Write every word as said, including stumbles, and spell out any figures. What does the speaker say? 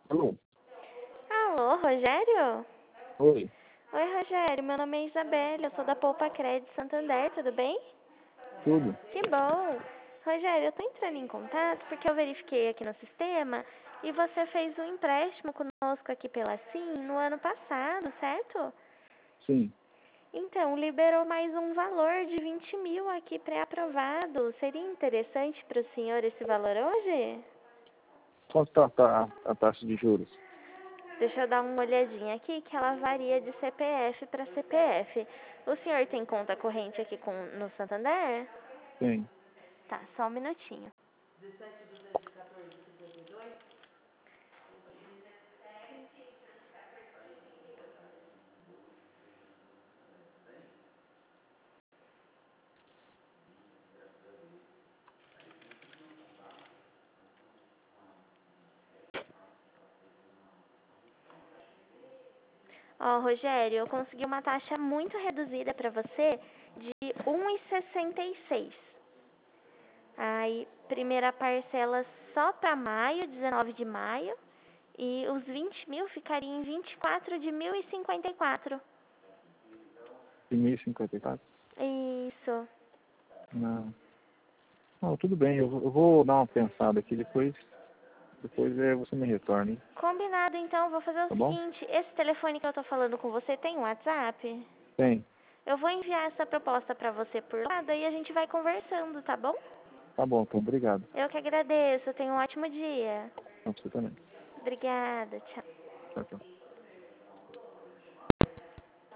Alô? Alô, Rogério? Oi, Oi, Rogério. Meu nome é Isabelle. Eu sou da Poupa Crédito Santander. Tudo bem? tudo? Que bom. Rogério, eu tô entrando em contato porque eu verifiquei aqui no sistema e você fez um empréstimo conosco aqui pela Sim no ano passado, certo? Sim. Então, liberou mais um valor de vinte mil aqui pré-aprovado. Seria interessante para o senhor esse valor hoje? Quanto está a, a taxa de juros? Deixa eu dar uma olhadinha aqui, que ela varia de C P F para C P F. O senhor tem conta corrente aqui com, no Santander? Tem. Tá, só um minutinho. Ó, Rogério, eu consegui uma taxa muito reduzida para você de um vírgula sessenta e seis. Aí, primeira parcela só para maio, dezenove de maio. E os vinte mil ficariam em vinte e quatro de mil e cinquenta e quatro. De mil e cinquenta e quatro? Isso. Não. Não, tudo bem. Eu, vou- eu vou dar uma pensada aqui. Depois, depois é, você me retorna, hein? Combinado, então. Vou fazer o Tá bom? seguinte. Esse telefone que eu tô falando com você tem WhatsApp? Tem. Eu vou enviar essa proposta para você por lá, daí a gente vai conversando, tá bom? Tá bom, então. Obrigado. Eu que agradeço. Tenha um ótimo dia. Pra você também. Obrigada. Tchau. Tchau, tchau.